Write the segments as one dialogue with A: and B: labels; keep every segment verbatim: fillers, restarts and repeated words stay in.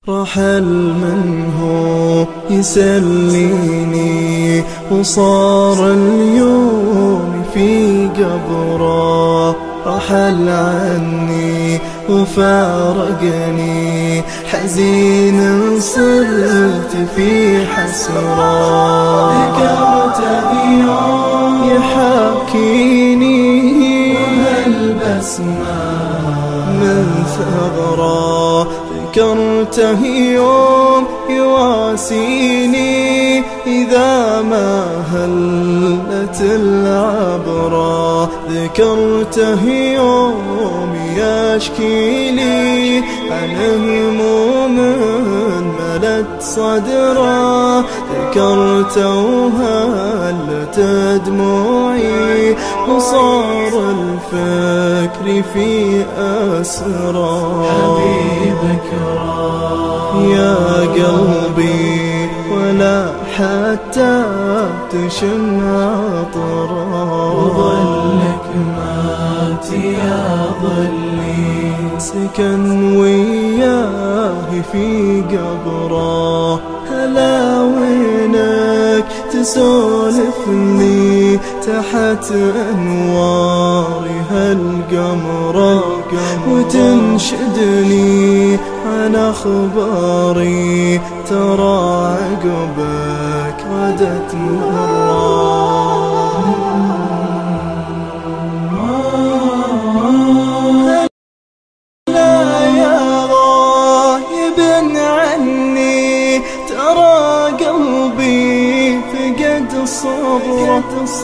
A: رحل من هو يسليني وصار اليوم في قبره، رحل عني وفارقني حزين صرت في حسرة. ذكرته يوم يحاكيني وهالبسمة من ثغرة، ذكرته يوم يواسيني إذا ما هلت العبرة، ذكرته يوم يشكي لي عن هموم ملت صدره، ذكرته وهلت دموعي وصار الفكر في أسرى. حبيبك راح يا قلبي ولا حتى تشم عطره، وظلك مات يا ظلي سكن وياه في قبره. هلا وينك تسولفني تحت أنوار هالقمرة، وتنشدني عن أخباري ترى عقبك ردت مرة. هلا يا غايب عني ترى قلبي فقد صبره،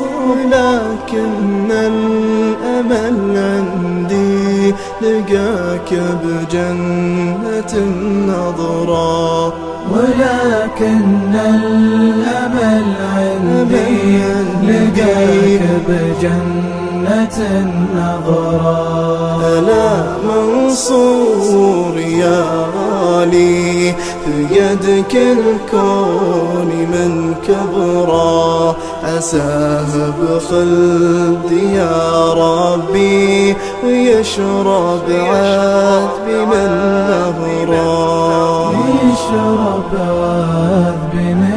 A: لكن الأمل عندي لقاك بجنة النظرة، ولكن الأمل عندي لقاك بجنة النظرة. ألا منصور يا غالي في يدك الكون من كبره، عساه بخلدي يا ربي ويشرب عذب من نهره، يشرب عذب من